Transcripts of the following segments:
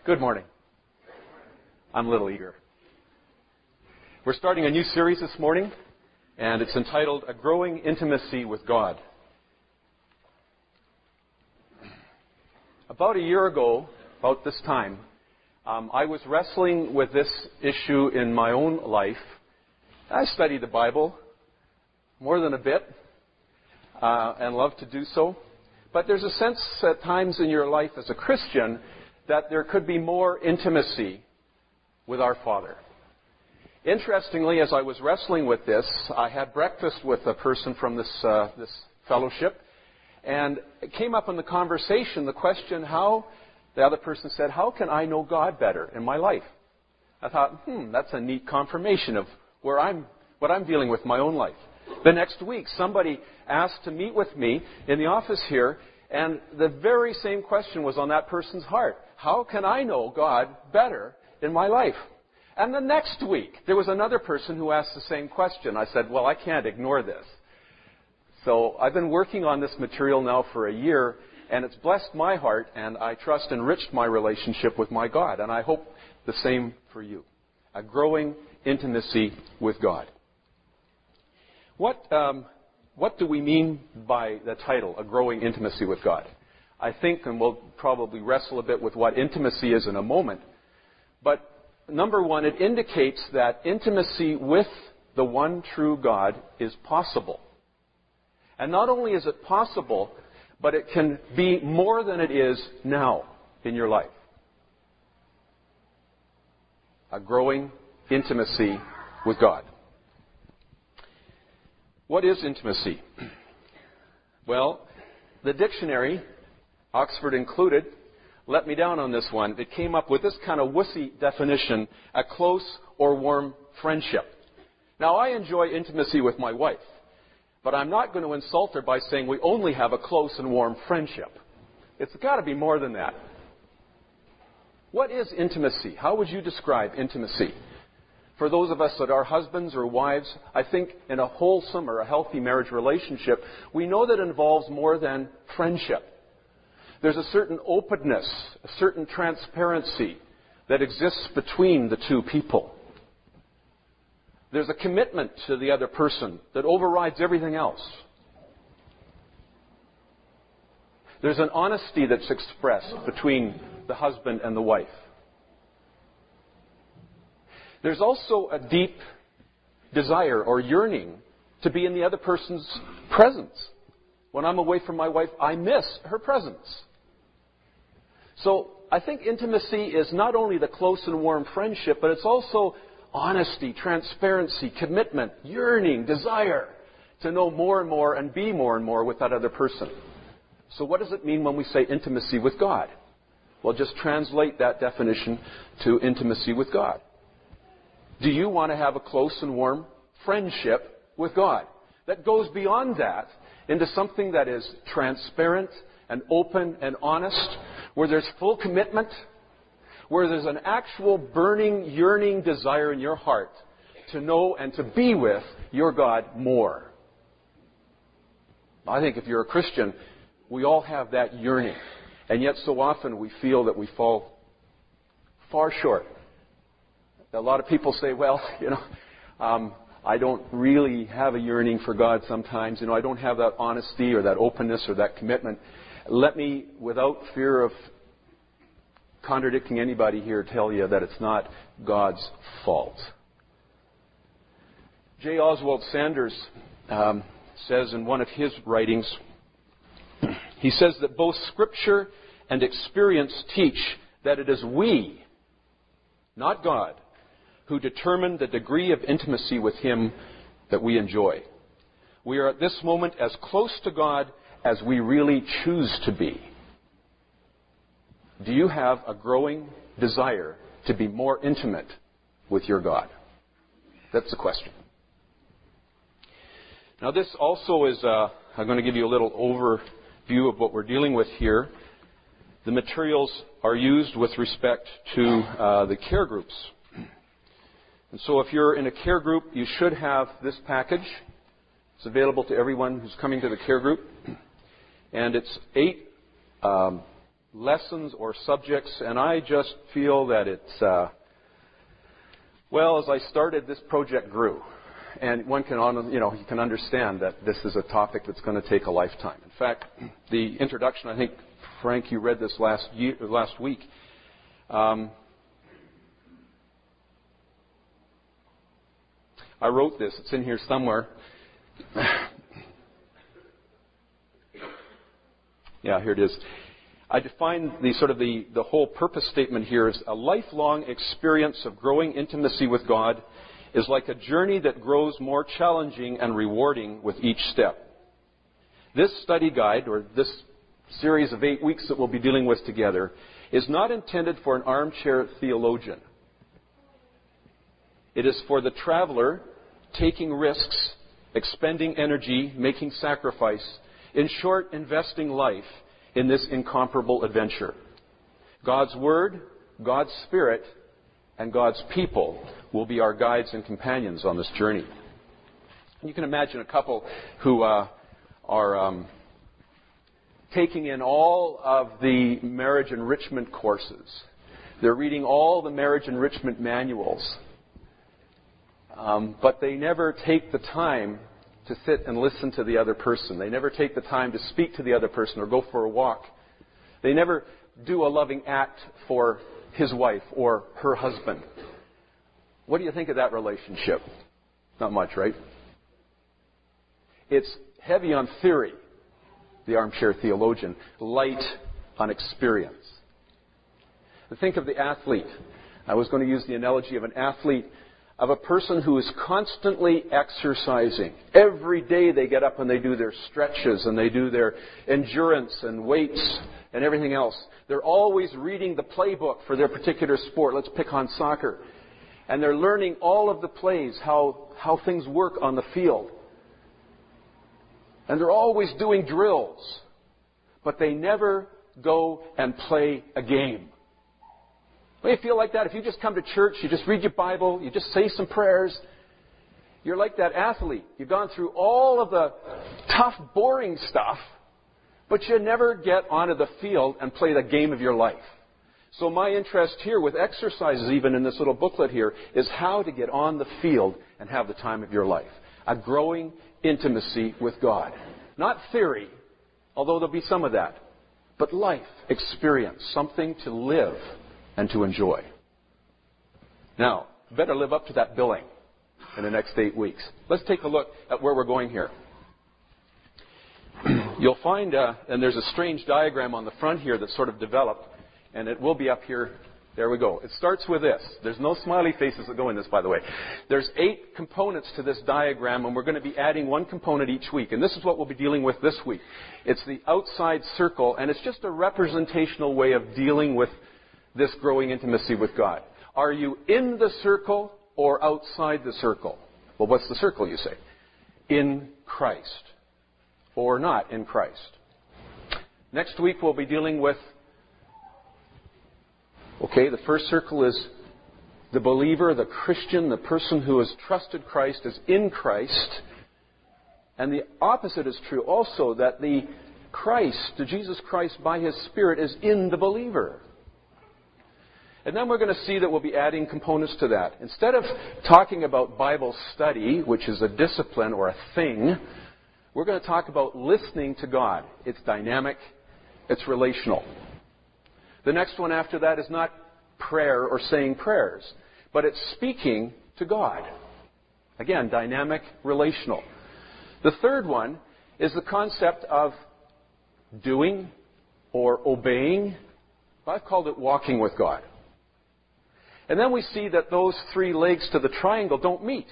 Good morning. I'm a little eager. We're starting a new series this morning, and it's entitled A Growing Intimacy with God. About a year ago, about this time, I was wrestling with this issue in my own life. I study the Bible more than a bit, and love to do so. But there's a sense at times in your life as a Christian that there could be more intimacy with our Father. Interestingly, as I was wrestling with this, I had breakfast with a person from this fellowship, and it came up in the conversation the question, the other person said, how can I know God better in my life? I thought, that's a neat confirmation of what I'm dealing with in my own life. The next week, somebody asked to meet with me in the office here, and the very same question was on that person's heart. How can I know God better in my life? And the next week, there was another person who asked the same question. I said, well, I can't ignore this. So I've been working on this material now for a year, and it's blessed my heart, and I trust enriched my relationship with my God. And I hope the same for you. A growing intimacy with God. What do we mean by the title, A Growing Intimacy with God? I think, and we'll probably wrestle a bit with what intimacy is in a moment, but number one, it indicates that intimacy with the one true God is possible. And not only is it possible, but it can be more than it is now in your life. A growing intimacy with God. What is intimacy? Well, the dictionary, Oxford included, let me down on this one. It came up with this kind of wussy definition, a close or warm friendship. Now, I enjoy intimacy with my wife, but I'm not going to insult her by saying we only have a close and warm friendship. It's got to be more than that. What is intimacy? How would you describe intimacy? For those of us that are husbands or wives, I think in a wholesome or a healthy marriage relationship, we know that it involves more than friendship. There's a certain openness, a certain transparency that exists between the two people. There's a commitment to the other person that overrides everything else. There's an honesty that's expressed between the husband and the wife. There's also a deep desire or yearning to be in the other person's presence. When I'm away from my wife, I miss her presence. So I think intimacy is not only the close and warm friendship, but it's also honesty, transparency, commitment, yearning, desire to know more and more and be more and more with that other person. So what does it mean when we say intimacy with God? Well, just translate that definition to intimacy with God. Do you want to have a close and warm friendship with God that goes beyond that into something that is transparent and open and honest, where there's full commitment, where there's an actual burning, yearning desire in your heart to know and to be with your God more? I think if you're a Christian, we all have that yearning. And yet so often we feel that we fall far short. A lot of people say, well, I don't really have a yearning for God sometimes. I don't have that honesty or that openness or that commitment. Let me, without fear of contradicting anybody here, tell you that it's not God's fault. J. Oswald Sanders says in one of his writings, he says that both Scripture and experience teach that it is we, not God, who determine the degree of intimacy with Him that we enjoy. We are at this moment as close to God as we really choose to be. Do you have a growing desire to be more intimate with your God? That's the question. Now this also is, I'm going to give you a little overview of what we're dealing with here. The materials are used with respect to the care groups. And so if you're in a care group, you should have this package. It's available to everyone who's coming to the care group. And it's 8 lessons or subjects, and I just feel that it's, as I started, this project grew. And one can, you can understand that this is a topic that's going to take a lifetime. In fact, the introduction, I think, Frank, you read this last week. I wrote this. It's in here somewhere. Yeah, here it is. I define the whole purpose statement here as a lifelong experience of growing intimacy with God is like a journey that grows more challenging and rewarding with each step. This study guide, or this series of 8 weeks that we'll be dealing with together, is not intended for an armchair theologian. It is for the traveler taking risks, expending energy, making sacrifice, in short, investing life in this incomparable adventure. God's Word, God's Spirit, and God's people will be our guides and companions on this journey. You can imagine a couple who are taking in all of the marriage enrichment courses. They're reading all the marriage enrichment manuals. But they never take the time to sit and listen to the other person. They never take the time to speak to the other person or go for a walk. They never do a loving act for his wife or her husband. What do you think of that relationship? Not much, right? It's heavy on theory, the armchair theologian, light on experience. Think of the athlete. I was going to use the analogy of an athlete, of a person who is constantly exercising. Every day they get up and they do their stretches and they do their endurance and weights and everything else. They're always reading the playbook for their particular sport. Let's pick on soccer. And they're learning all of the plays, how things work on the field. And they're always doing drills. But they never go and play a game. Don't you feel like that? If you just come to church, you just read your Bible, you just say some prayers, you're like that athlete. You've gone through all of the tough, boring stuff, but you never get onto the field and play the game of your life. So my interest here with exercises, even in this little booklet here, is how to get on the field and have the time of your life. A growing intimacy with God. Not theory, although there'll be some of that, but life, experience, something to live and to enjoy. Now, better live up to that billing in the next 8 weeks. Let's take a look at where we're going here. You'll find, and there's a strange diagram on the front here that's sort of developed, and it will be up here. There we go. It starts with this. There's no smiley faces that go in this, by the way. There's 8 components to this diagram, and we're going to be adding one component each week. And this is what we'll be dealing with this week. It's the outside circle, and it's just a representational way of dealing with this growing intimacy with God. Are you in the circle or outside the circle? Well, what's the circle, you say? In Christ. Or not in Christ. Next week we'll be dealing with, the first circle is the believer, the Christian, the person who has trusted Christ is in Christ. And the opposite is true also, that the Jesus Christ by His Spirit is in the believer. And then we're going to see that we'll be adding components to that. Instead of talking about Bible study, which is a discipline or a thing, we're going to talk about listening to God. It's dynamic. It's relational. The next one after that is not prayer or saying prayers, but it's speaking to God. Again, dynamic, relational. The third one is the concept of doing or obeying. I've called it walking with God. And then we see that those 3 legs to the triangle don't meet.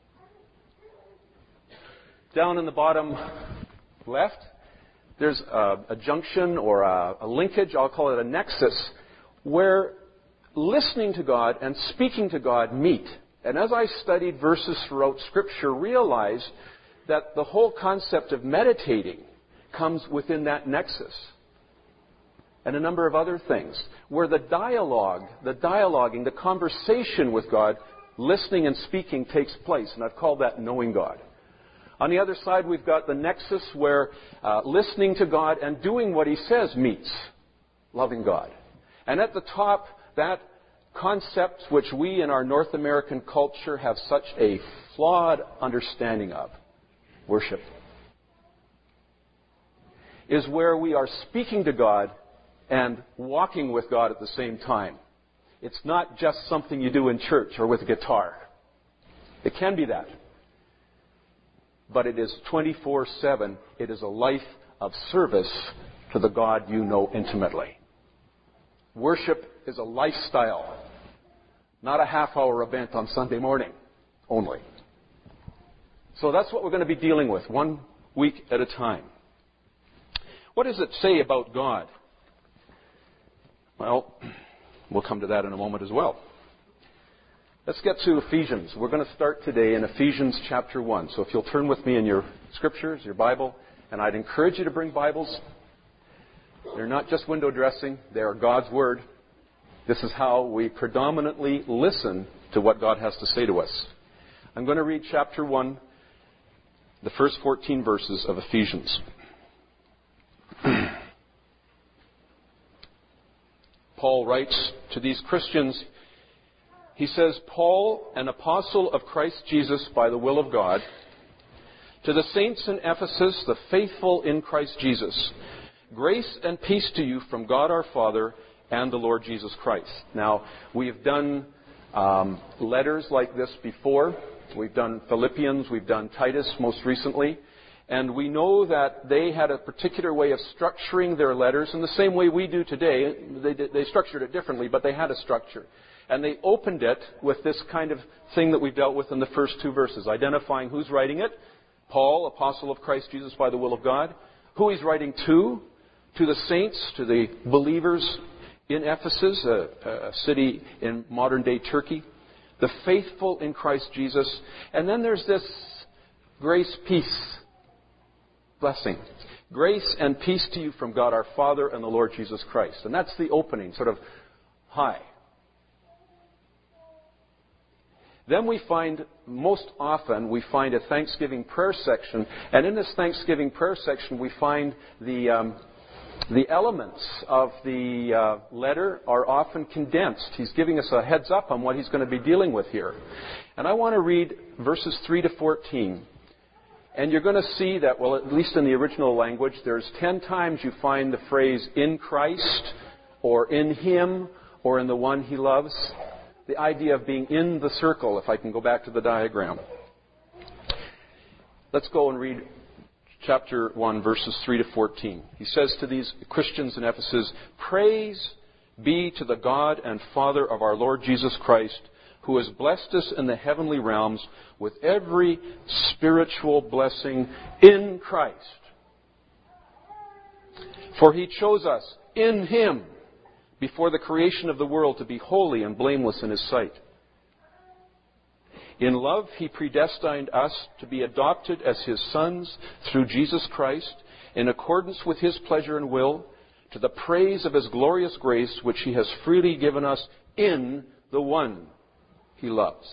Down in the bottom left, there's a junction or a linkage, I'll call it a nexus, where listening to God and speaking to God meet. And as I studied verses throughout Scripture, realized that the whole concept of meditating comes within that nexus. And a number of other things, where the dialoguing, the conversation with God, listening and speaking takes place. And I've called that knowing God. On the other side, we've got the nexus where listening to God and doing what He says meets. loving God. And at the top, that concept which we in our North American culture have such a flawed understanding of, worship, is where we are speaking to God and walking with God at the same time. It's not just something you do in church or with a guitar. It can be that. But it is 24/7. It is a life of service to the God you know intimately. Worship is a lifestyle, not a half-hour event on Sunday morning only. So that's what we're going to be dealing with, 1 week at a time. What does it say about God? Well, we'll come to that in a moment as well. Let's get to Ephesians. We're going to start today in Ephesians chapter 1. So if you'll turn with me in your scriptures, your Bible, and I'd encourage you to bring Bibles. They're not just window dressing. They are God's Word. This is how we predominantly listen to what God has to say to us. I'm going to read chapter 1, the first 14 verses of Ephesians. Paul writes to these Christians, he says, Paul, an apostle of Christ Jesus by the will of God, to the saints in Ephesus, the faithful in Christ Jesus, grace and peace to you from God our Father and the Lord Jesus Christ. Now, we've done letters like this before. We've done Philippians, we've done Titus most recently. And we know that they had a particular way of structuring their letters in the same way we do today. They structured it differently, but they had a structure. And they opened it with this kind of thing that we've dealt with in the first 2 verses, identifying who's writing it. Paul, apostle of Christ Jesus by the will of God. Who he's writing to the saints, to the believers in Ephesus, a city in modern-day Turkey. The faithful in Christ Jesus. And then there's this grace, peace, blessing. Grace and peace to you from God our Father and the Lord Jesus Christ. And that's the opening, sort of, hi. Then we find, most often, we find a Thanksgiving prayer section. And in this Thanksgiving prayer section, we find the elements of the letter are often condensed. He's giving us a heads up on what he's going to be dealing with here. And I want to read verses 3 to 14. And you're going to see that, well, at least in the original language, there's 10 times you find the phrase in Christ, or in Him, or in the one He loves. The idea of being in the circle, if I can go back to the diagram. Let's go and read chapter 1, verses 3 to 14. He says to these Christians in Ephesus, Praise be to the God and Father of our Lord Jesus Christ, who has blessed us in the heavenly realms with every spiritual blessing in Christ. For He chose us in Him before the creation of the world to be holy and blameless in His sight. In love, He predestined us to be adopted as His sons through Jesus Christ, in accordance with His pleasure and will, to the praise of His glorious grace, which He has freely given us in the one He loves.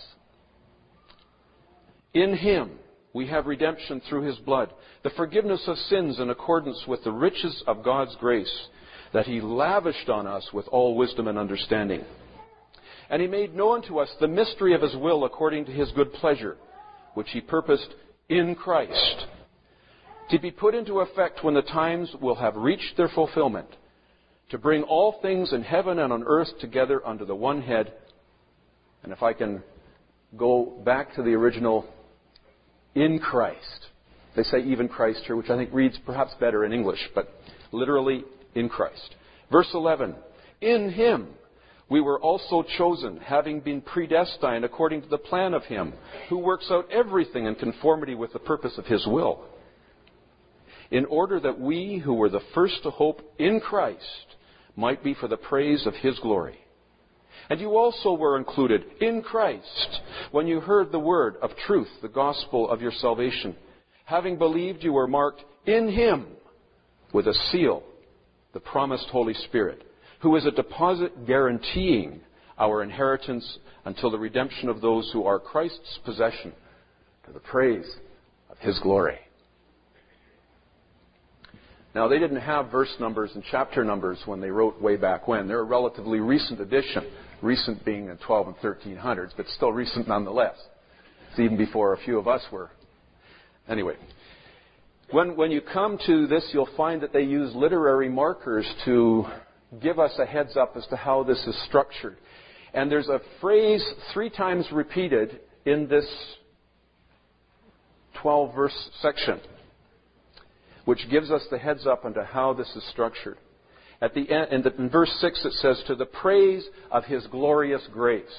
In Him we have redemption through His blood, the forgiveness of sins in accordance with the riches of God's grace, that He lavished on us with all wisdom and understanding. And He made known to us the mystery of His will according to His good pleasure, which He purposed in Christ, to be put into effect when the times will have reached their fulfillment, to bring all things in heaven and on earth together under the one head. And if I can go back to the original, in Christ. They say even Christ here, which I think reads perhaps better in English, but literally in Christ. Verse 11, in Him we were also chosen, having been predestined according to the plan of Him, who works out everything in conformity with the purpose of His will, in order that we who were the first to hope in Christ might be for the praise of His glory. And you also were included in Christ when you heard the word of truth, the gospel of your salvation. Having believed, you were marked in Him with a seal, the promised Holy Spirit, who is a deposit guaranteeing our inheritance until the redemption of those who are Christ's possession, to the praise of His glory. Now, they didn't have verse numbers and chapter numbers when they wrote way back when. They're a relatively recent edition, recent being in 12 and 1300s, but still recent nonetheless. It's even before a few of us were. Anyway, when you come to this, you'll find that they use literary markers to give us a heads up as to how this is structured. And there's a phrase 3 times repeated in this 12-verse section, which gives us the heads up into how this is structured. At the end, in verse 6, it says, "To the praise of His glorious grace."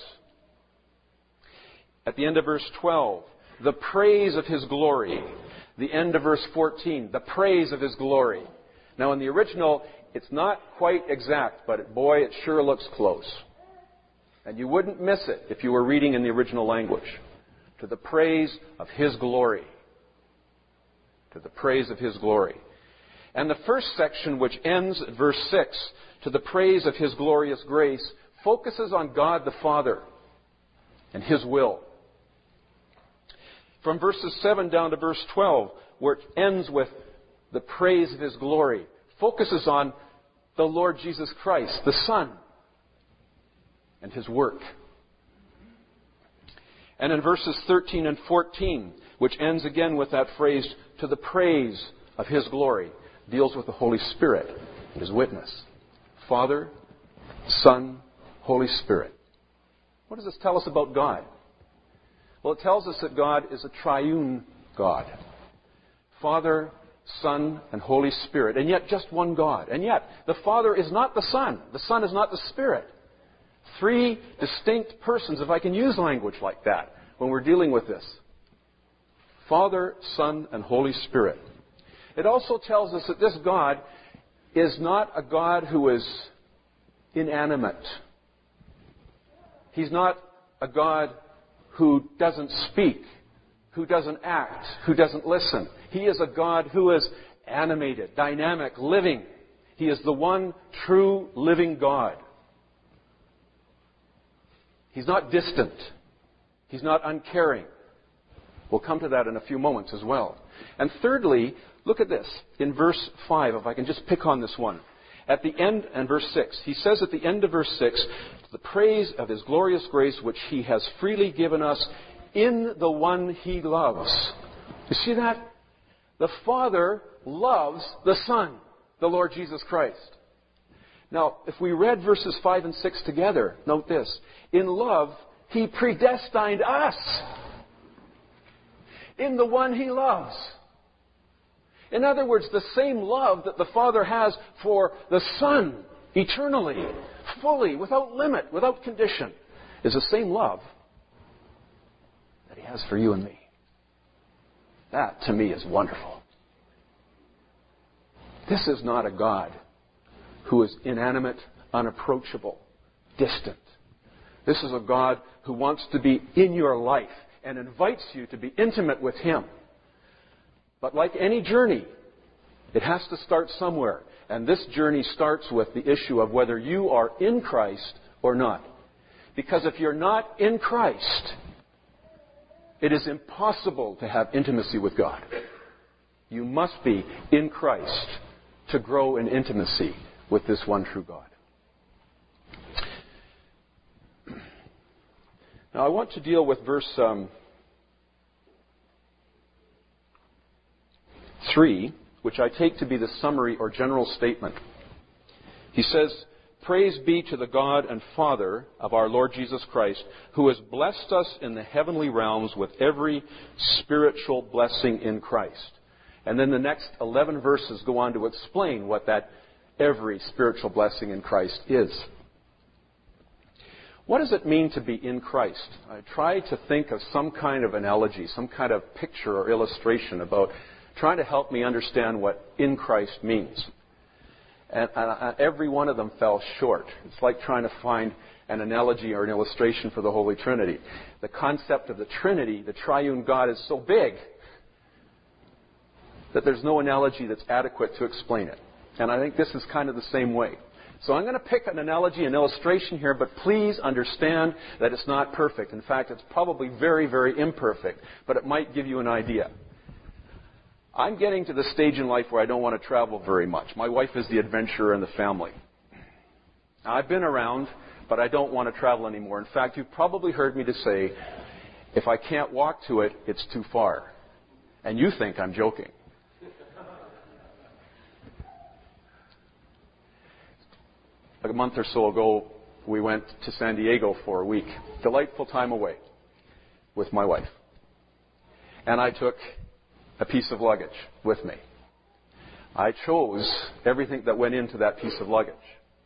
At the end of verse 12, "The praise of His glory." The end of verse 14, "The praise of His glory." Now, in the original, it's not quite exact, but boy, it sure looks close. And you wouldn't miss it if you were reading in the original language. To the praise of His glory. To the praise of His glory. And the first section, which ends at verse 6, "To the praise of His glorious grace," focuses on God the Father and His will. From verses 7 down to verse 12, where it ends with the praise of His glory, focuses on the Lord Jesus Christ, the Son, and His work. And in verses 13 and 14, which ends again with that phrase, "To the praise of His glory," deals with the Holy Spirit and His witness. Father, Son, Holy Spirit. What does this tell us about God? Well, it tells us that God is a triune God. Father, Son, and Holy Spirit. And yet just one God. And yet the Father is not the Son. The Son is not the Spirit. 3 distinct persons, if I can use language like that, when we're dealing with this. Father, Son, and Holy Spirit. It also tells us that this God is not a God who is inanimate. He's not a God who doesn't speak, who doesn't act, who doesn't listen. He is a God who is animated, dynamic, living. He is the one true living God. He's not distant. He's not uncaring. We'll come to that in a few moments as well. And thirdly, look at this. In verse 5, if I can just pick on this one. At the end, and verse 6, he says at the end of verse 6, "The praise of His glorious grace which He has freely given us in the one He loves." You see that? The Father loves the Son, the Lord Jesus Christ. Now, if we read verses 5 and 6 together, note this. In love, He predestined us in the one He loves. In other words, the same love that the Father has for the Son eternally, fully, without limit, without condition, is the same love that He has for you and me. That, to me, is wonderful. This is not a God who is inanimate, unapproachable, distant. This is a God who wants to be in your life and invites you to be intimate with Him. But like any journey, it has to start somewhere. And this journey starts with the issue of whether you are in Christ or not. Because if you're not in Christ, it is impossible to have intimacy with God. You must be in Christ to grow in intimacy with this one true God. Now I want to deal with verse 3, which I take to be the summary or general statement. He says, "Praise be to the God and Father of our Lord Jesus Christ, who has blessed us in the heavenly realms with every spiritual blessing in Christ." And then the next 11 verses go on to explain what that every spiritual blessing in Christ is. What does it mean to be in Christ? I try to think of some kind of analogy, some kind of picture or illustration about trying to help me understand what in Christ means. And every one of them fell short. It's like trying to find an analogy or an illustration for the Holy Trinity. The concept of the Trinity, the triune God, is so big that there's no analogy that's adequate to explain it. And I think this is kind of the same way. So I'm going to pick an analogy, an illustration here, but please understand that it's not perfect. In fact, it's probably very, very imperfect, but it might give you an idea. I'm getting to the stage in life where I don't want to travel very much. My wife is the adventurer in the family. I've been around, but I don't want to travel anymore. In fact, you've probably heard me to say, if I can't walk to it, it's too far. And you think I'm joking. A month or so ago, we went to San Diego for a week. Delightful time away with my wife. And I took a piece of luggage with me. I chose everything that went into that piece of luggage.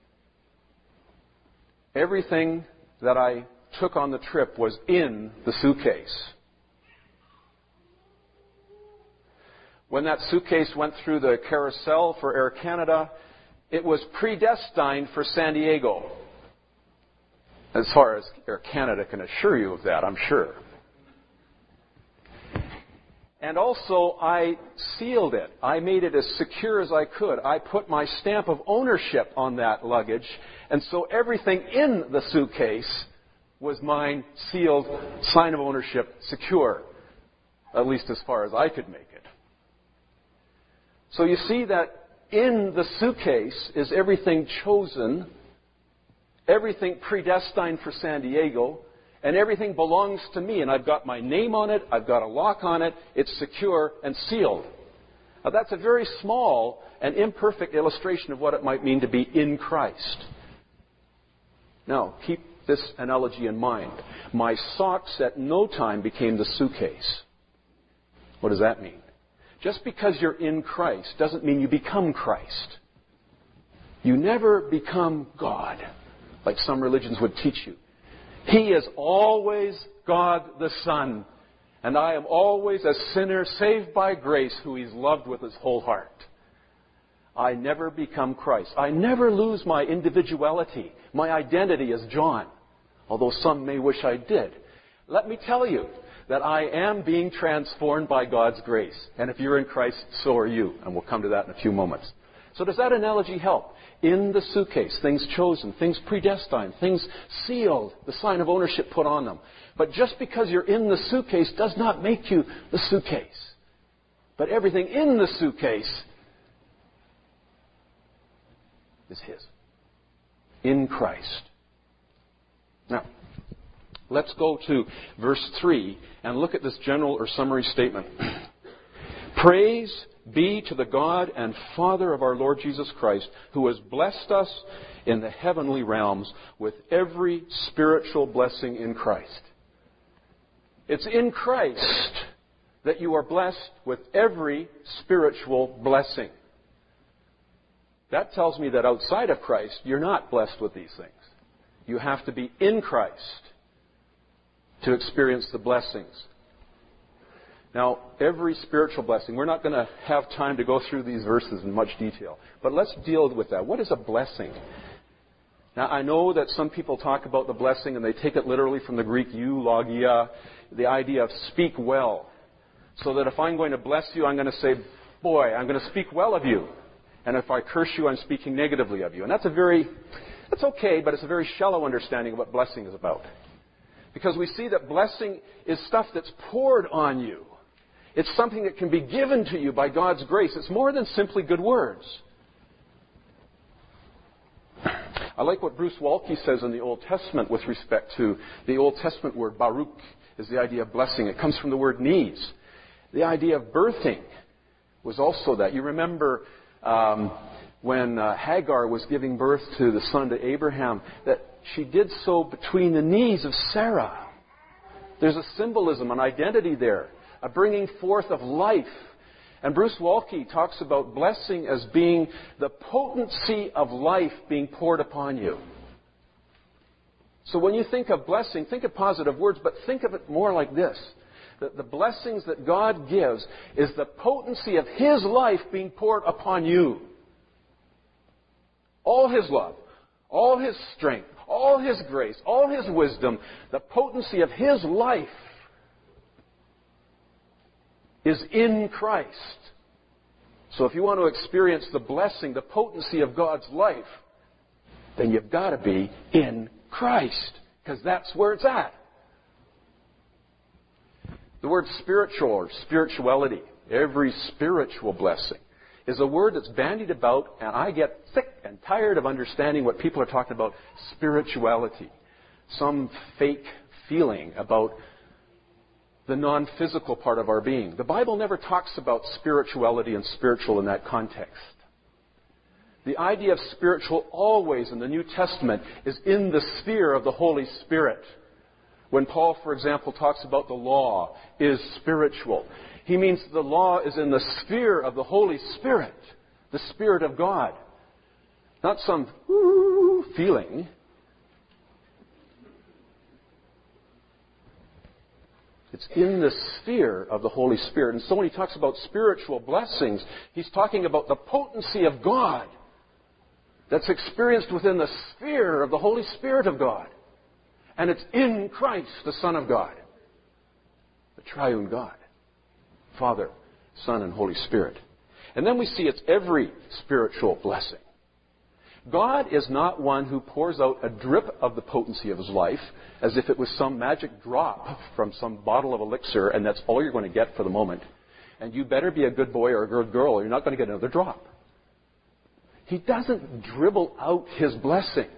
Everything that I took on the trip was in the suitcase. When that suitcase went through the carousel for Air Canada, it was predestined for San Diego. As far as Air Canada can assure you of that, I'm sure. And also, I sealed it. I made it as secure as I could. I put my stamp of ownership on that luggage. And so everything in the suitcase was mine, sealed, sign of ownership, secure. At least as far as I could make it. So you see that in the suitcase is everything chosen, everything predestined for San Diego, and everything belongs to me, and I've got my name on it, I've got a lock on it, it's secure and sealed. Now that's a very small and imperfect illustration of what it might mean to be in Christ. Now, keep this analogy in mind. My socks at no time became the suitcase. What does that mean? Just because you're in Christ doesn't mean you become Christ. You never become God, like some religions would teach you. He is always God the Son, and I am always a sinner saved by grace who He's loved with His whole heart. I never become Christ. I never lose my individuality, my identity as John, although some may wish I did. Let me tell you that I am being transformed by God's grace. And if you're in Christ, so are you. And we'll come to that in a few moments. So does that analogy help? In the suitcase, things chosen, things predestined, things sealed, the sign of ownership put on them. But just because you're in the suitcase does not make you the suitcase. But everything in the suitcase is His. In Christ. Now, let's go to verse 3 and look at this general or summary statement. Praise be to the God and Father of our Lord Jesus Christ, who has blessed us in the heavenly realms with every spiritual blessing in Christ. It's in Christ that you are blessed with every spiritual blessing. That tells me that outside of Christ, you're not blessed with these things. You have to be in Christ to experience the blessings. Now, every spiritual blessing, we're not going to have time to go through these verses in much detail, but let's deal with that. What is a blessing? Now, I know that some people talk about the blessing and they take it literally from the Greek eulogia, the idea of speak well. So that if I'm going to bless you, I'm going to say, boy, I'm going to speak well of you. And if I curse you, I'm speaking negatively of you. And that's okay, but it's a very shallow understanding of what blessing is about. Because we see that blessing is stuff that's poured on you. It's something that can be given to you by God's grace. It's more than simply good words. I like what Bruce Waltke says in the Old Testament with respect to the Old Testament word Baruch is the idea of blessing. It comes from the word needs. The idea of birthing was also that. You remember when Hagar was giving birth to the son to Abraham, that she did so between the knees of Sarah. There's a symbolism, an identity there, a bringing forth of life. And Bruce Waltke talks about blessing as being the potency of life being poured upon you. So when you think of blessing, think of positive words, but think of it more like this. That the blessings that God gives is the potency of His life being poured upon you. All His love, all His strength, all His grace, all His wisdom, the potency of His life is in Christ. So if you want to experience the blessing, the potency of God's life, then you've got to be in Christ, because that's where it's at. The word spiritual or spirituality every spiritual blessing, is a word that's bandied about, and I get sick and tired of understanding what people are talking about, spirituality. Some fake feeling about the non-physical part of our being. The Bible never talks about spirituality and spiritual in that context. The idea of spiritual always in the New Testament is in the sphere of the Holy Spirit. When Paul, for example, talks about the law is spiritual, he means the law is in the sphere of the Holy Spirit, the Spirit of God. Not some feeling. It's in the sphere of the Holy Spirit. And so when he talks about spiritual blessings, he's talking about the potency of God that's experienced within the sphere of the Holy Spirit of God. And it's in Christ, the Son of God, the triune God, Father, Son, and Holy Spirit. And then we see it's every spiritual blessing. God is not one who pours out a drip of the potency of his life as if it was some magic drop from some bottle of elixir and that's all you're going to get for the moment. And you better be a good boy or a good girl or you're not going to get another drop. He doesn't dribble out his blessing.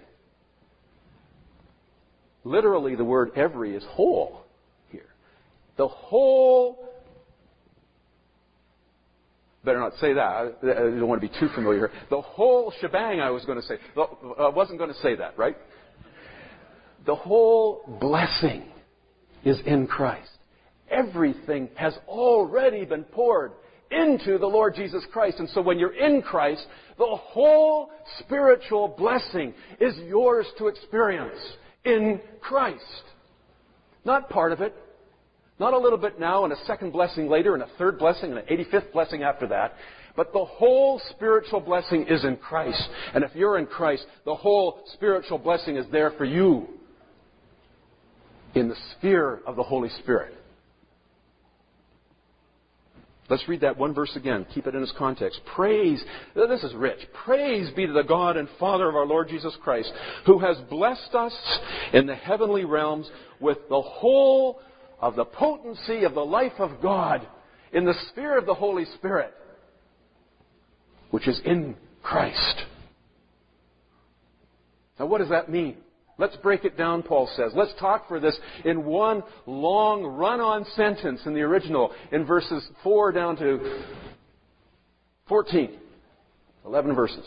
Literally, the word every is whole here. The whole... Better not say that. I don't want to be too familiar. The whole shebang, I was going to say. I wasn't going to say that, right? The whole blessing is in Christ. Everything has already been poured into the Lord Jesus Christ. And so when you're in Christ, the whole spiritual blessing is yours to experience in Christ. Not part of it. Not a little bit now and a second blessing later and a third blessing and an 85th blessing after that. But the whole spiritual blessing is in Christ. And if you're in Christ, the whole spiritual blessing is there for you in the sphere of the Holy Spirit. Let's read that one verse again. Keep it in its context. Praise, this is rich. Praise be to the God and Father of our Lord Jesus Christ, who has blessed us in the heavenly realms with the whole of the potency of the life of God in the sphere of the Holy Spirit, which is in Christ. Now what does that mean? Let's break it down, Paul says. Let's talk for this in one long run-on sentence in the original, in verses 4 down to 14. 11 verses.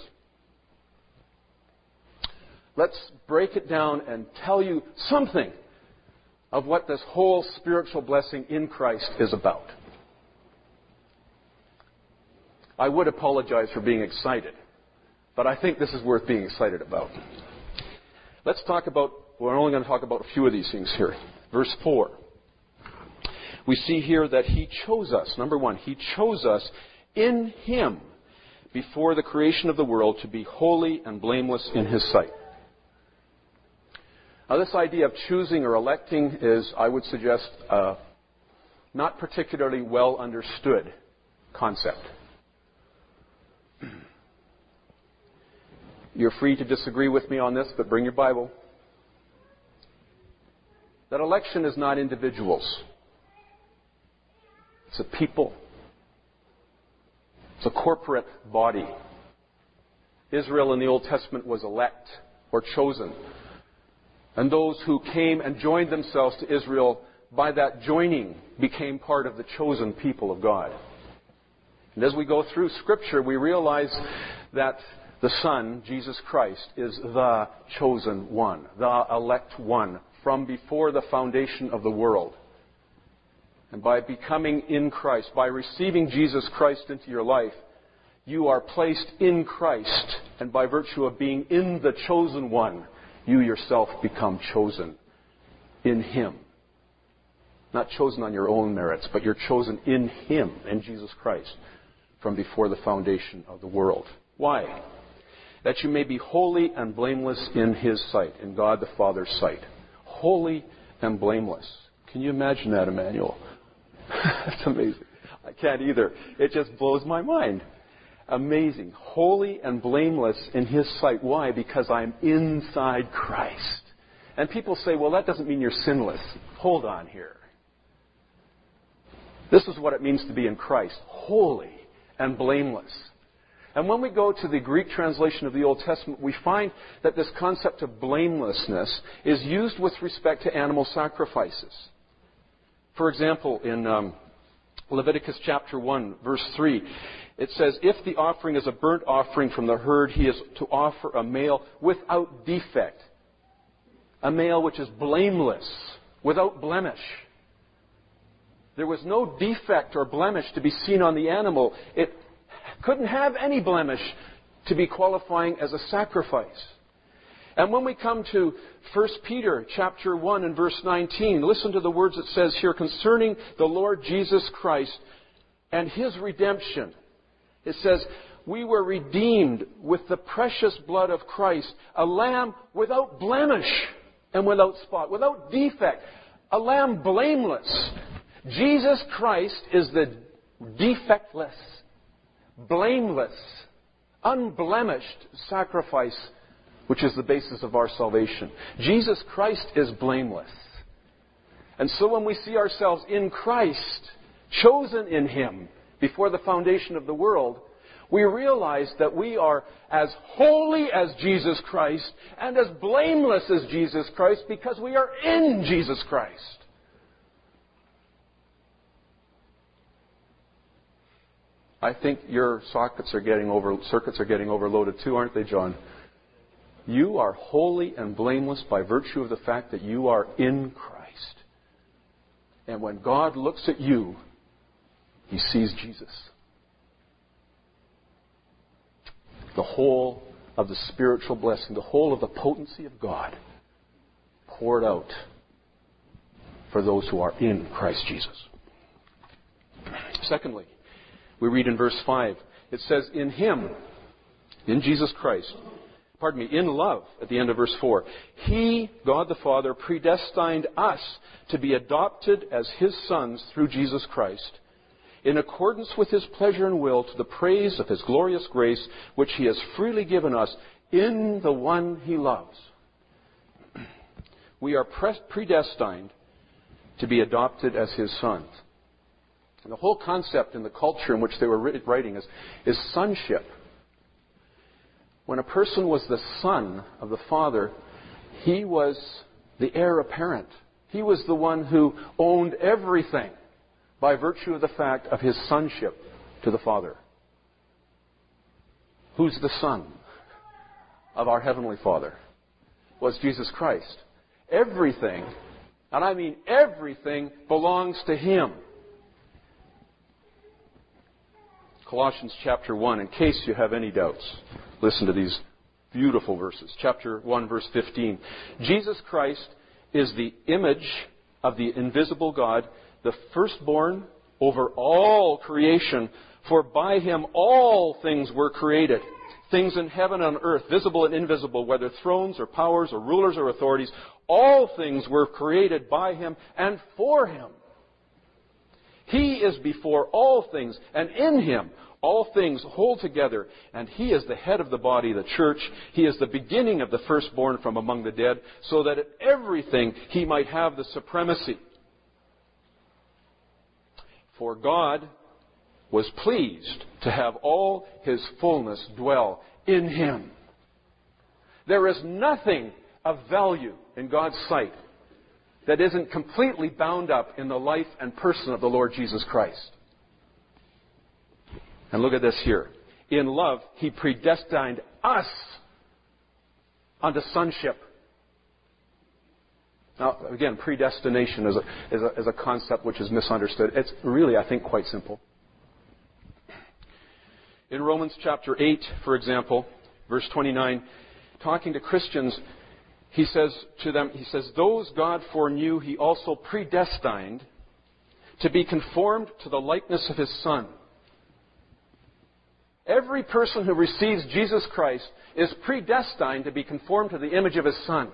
Let's break it down and tell you something of what this whole spiritual blessing in Christ is about. I would apologize for being excited, but I think this is worth being excited about. Let's talk about, we're only going to talk about a few of these things here. Verse 4. We see here that He chose us. Number one, He chose us in Him before the creation of the world to be holy and blameless in His sight. Now, this idea of choosing or electing is, I would suggest, not particularly well understood concept. You're free to disagree with me on this, but bring your Bible. That election is not individuals. It's a people. It's a corporate body. Israel in the Old Testament was elect or chosen. And those who came and joined themselves to Israel, by that joining, became part of the chosen people of God. And as we go through Scripture, we realize that the Son, Jesus Christ, is the chosen one, the elect one, from before the foundation of the world. And by becoming in Christ, by receiving Jesus Christ into your life, you are placed in Christ. And by virtue of being in the chosen one, you yourself become chosen in Him. Not chosen on your own merits, but you're chosen in Him, in Jesus Christ, from before the foundation of the world. Why? That you may be holy and blameless in His sight, in God the Father's sight. Holy and blameless. Can you imagine that, Emmanuel? That's amazing. I can't either. It just blows my mind. Amazing. Holy and blameless in His sight. Why? Because I'm inside Christ. And people say, well, that doesn't mean you're sinless. Hold on here. This is what it means to be in Christ, holy and blameless. And when we go to the Greek translation of the Old Testament, we find that this concept of blamelessness is used with respect to animal sacrifices. For example, in Leviticus chapter 1, verse 3, it says, if the offering is a burnt offering from the herd, he is to offer a male without defect. A male which is blameless, without blemish. There was no defect or blemish to be seen on the animal. It couldn't have any blemish to be qualifying as a sacrifice. And when we come to 1 Peter chapter 1 and verse 19, listen to the words it says here concerning the Lord Jesus Christ and His redemption. It says, we were redeemed with the precious blood of Christ, a lamb without blemish and without spot, without defect, a lamb blameless. Jesus Christ is the defectless, blameless, unblemished sacrifice which is the basis of our salvation. Jesus Christ is blameless. And so when we see ourselves in Christ, chosen in Him before the foundation of the world, we realize that we are as holy as Jesus Christ and as blameless as Jesus Christ because we are in Jesus Christ. I think your circuits are getting overloaded too, aren't they, John? You are holy and blameless by virtue of the fact that you are in Christ. And when God looks at you, He sees Jesus. The whole of the spiritual blessing, the whole of the potency of God poured out for those who are in Christ Jesus. Secondly, we read in verse 5, it says, in Him, in Jesus Christ, in love, at the end of verse 4, He, God the Father, predestined us to be adopted as His sons through Jesus Christ, in accordance with His pleasure and will, to the praise of His glorious grace, which He has freely given us in the one He loves. We are predestined to be adopted as His sons. And the whole concept in the culture in which they were writing is sonship. When a person was the son of the Father, he was the heir apparent. He was the one who owned everything by virtue of the fact of his sonship to the Father. Who's the Son of our Heavenly Father? Was Jesus Christ. Everything, and I mean everything, belongs to Him. Colossians chapter 1, in case you have any doubts, listen to these beautiful verses. Chapter 1, verse 15. Jesus Christ is the image of the invisible God, the firstborn over all creation, for by Him all things were created. Things in heaven and on earth, visible and invisible, whether thrones or powers or rulers or authorities, all things were created by Him and for Him. He is before all things, and in Him all things hold together, and He is the head of the body, the church. He is the beginning of the firstborn from among the dead, so that in everything He might have the supremacy. For God was pleased to have all His fullness dwell in Him. There is nothing of value in God's sight that isn't completely bound up in the life and person of the Lord Jesus Christ. And look at this here. In love, He predestined us unto sonship. Now, again, predestination is a concept which is misunderstood. It's really, I think, quite simple. In Romans chapter 8, for example, verse 29, talking to Christians, he says to them, those God foreknew, He also predestined to be conformed to the likeness of His Son. Every person who receives Jesus Christ is predestined to be conformed to the image of His Son.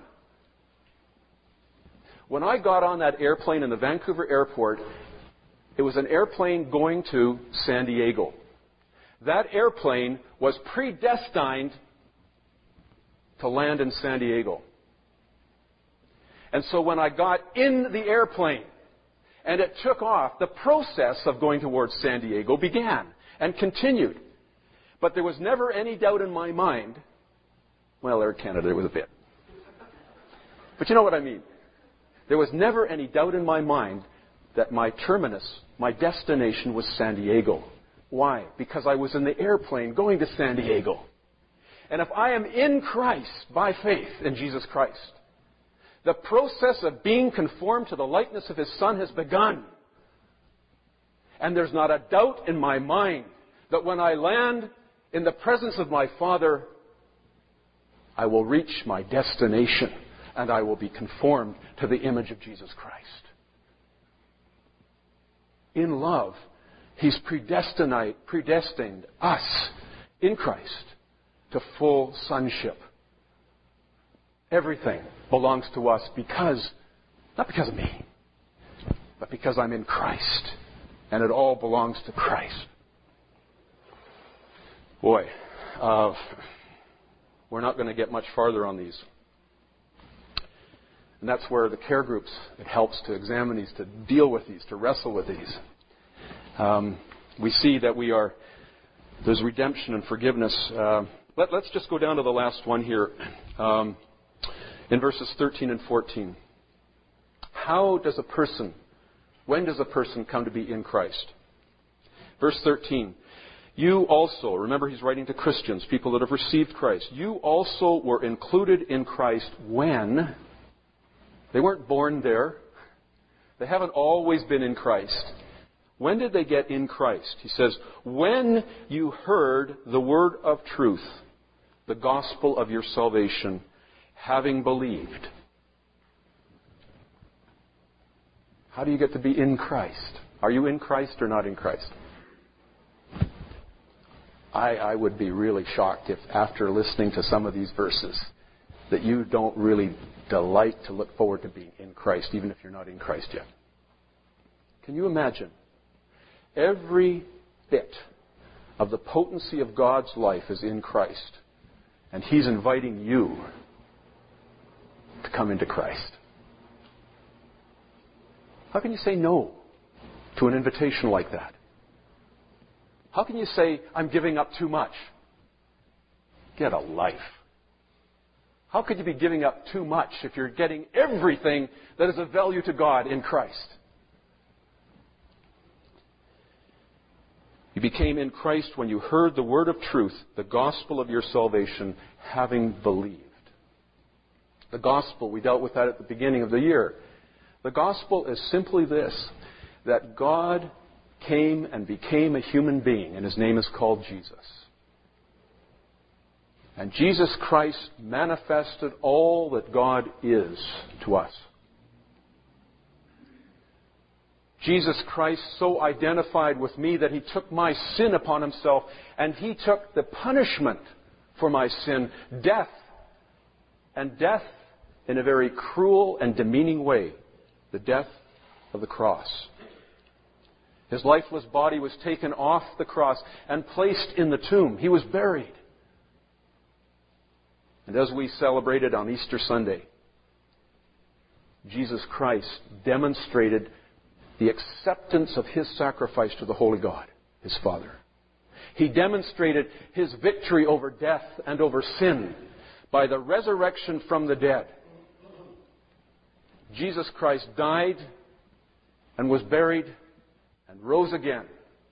When I got on that airplane in the Vancouver airport, it was an airplane going to San Diego. That airplane was predestined to land in San Diego. And so when I got in the airplane And it took off. The process of going towards San Diego began and continued. But there was never any doubt in my mind. Well, Air Canada, there was a bit. But you know what I mean. There was never any doubt in my mind that my terminus, my destination was San Diego. Why? Because I was in the airplane going to San Diego. And if I am in Christ by faith in Jesus Christ, the process of being conformed to the likeness of His Son has begun. And there's not a doubt in my mind that when I land in the presence of my Father, I will reach my destination and I will be conformed to the image of Jesus Christ. In love, He's predestined us in Christ to full sonship. Everything belongs to us not because of me, but because I'm in Christ. And it all belongs to Christ. Boy, we're not going to get much farther on these. And that's where the care groups, it helps to examine these, to deal with these, to wrestle with these. We see that there's redemption and forgiveness. Let's just go down to the last one here. In verses 13 and 14. When does a person come to be in Christ? Verse 13. You also, remember he's writing to Christians, people that have received Christ. You also were included in Christ when they weren't born there. They haven't always been in Christ. When did they get in Christ? He says, when you heard the word of truth, the gospel of your salvation, having believed. How do you get to be in Christ? Are you in Christ or not in Christ? I would be really shocked if after listening to some of these verses that you don't really delight to look forward to being in Christ, even if you're not in Christ yet. Can you imagine? Every bit of the potency of God's life is in Christ. And He's inviting you to come into Christ. How can you say no to an invitation like that? How can you say, I'm giving up too much? Get a life. How could you be giving up too much if you're getting everything that is of value to God in Christ? You became in Christ when you heard the word of truth, the gospel of your salvation, having believed. The gospel, we dealt with that at the beginning of the year. The gospel is simply this, that God came and became a human being, and His name is called Jesus. And Jesus Christ manifested all that God is to us. Jesus Christ so identified with me that He took my sin upon Himself, and He took the punishment for my sin, death, and death in a very cruel and demeaning way, the death of the cross. His lifeless body was taken off the cross and placed in the tomb. He was buried. And as we celebrated on Easter Sunday, Jesus Christ demonstrated the acceptance of His sacrifice to the Holy God, His Father. He demonstrated His victory over death and over sin by the resurrection from the dead. Jesus Christ died and was buried and rose again.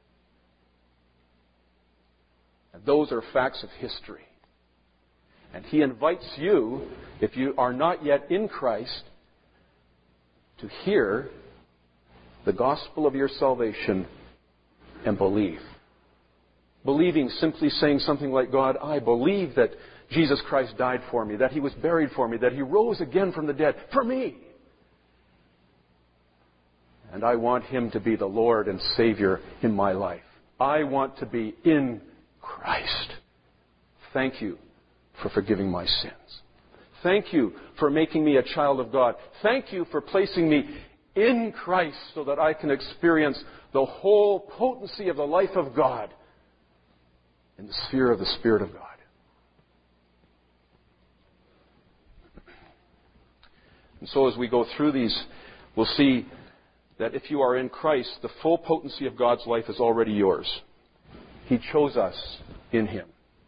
And those are facts of history. And He invites you, if you are not yet in Christ, to hear the gospel of your salvation and believe. Believing, simply saying something like, God, I believe that Jesus Christ died for me, that He was buried for me, that He rose again from the dead for me. And I want Him to be the Lord and Savior in my life. I want to be in Christ. Thank you for forgiving my sins. Thank you for making me a child of God. Thank you for placing me in Christ so that I can experience the whole potency of the life of God in the sphere of the Spirit of God. And so as we go through these, we'll see that if you are in Christ, the full potency of God's life is already yours. He chose us in Him.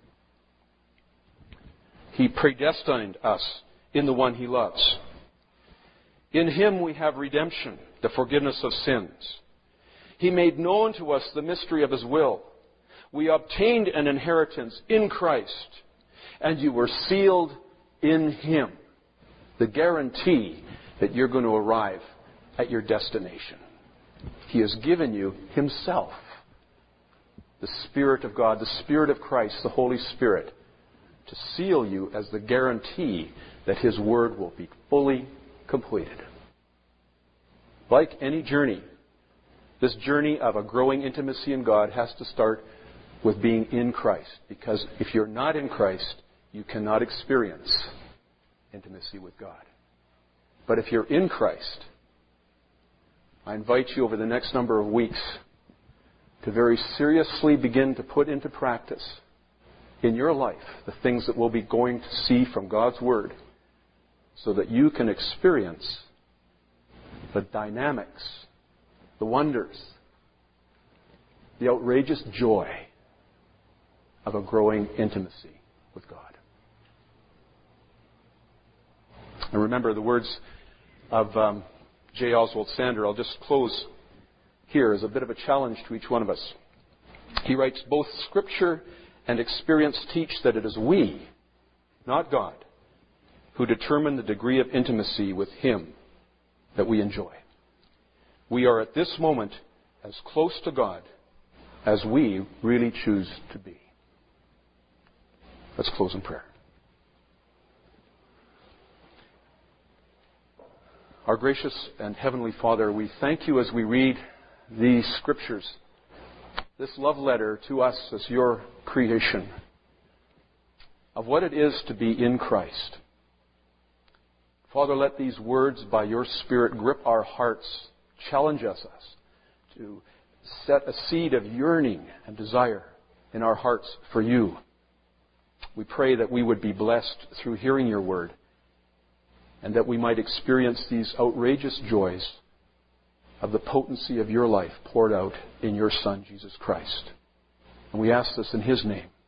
He predestined us in the one He loves. In Him we have redemption, the forgiveness of sins. He made known to us the mystery of His will. We obtained an inheritance in Christ, and you were sealed in Him. The guarantee that you're going to arrive at your destination. He has given you Himself, the Spirit of God, the Spirit of Christ, the Holy Spirit, to seal you as the guarantee that His Word will be fully completed. Like any journey, this journey of a growing intimacy in God has to start with being in Christ. Because if you're not in Christ, you cannot experience intimacy with God. But if you're in Christ, I invite you over the next number of weeks to very seriously begin to put into practice in your life the things that we'll be going to see from God's Word, so that you can experience the dynamics, the wonders, the outrageous joy of a growing intimacy with God. And remember the words of J. Oswald Sander. I'll just close here as a bit of a challenge to each one of us. He writes, both Scripture and experience teach that it is we, not God, who determine the degree of intimacy with Him that we enjoy. We are at this moment as close to God as we really choose to be. Let's close in prayer. Our gracious and heavenly Father, we thank You as we read these Scriptures, this love letter to us as Your creation, of what it is to be in Christ. Father, let these words by Your Spirit grip our hearts, challenge us to set a seed of yearning and desire in our hearts for You. We pray that we would be blessed through hearing Your Word, and that we might experience these outrageous joys of the potency of Your life poured out in Your Son, Jesus Christ. And we ask this in His name.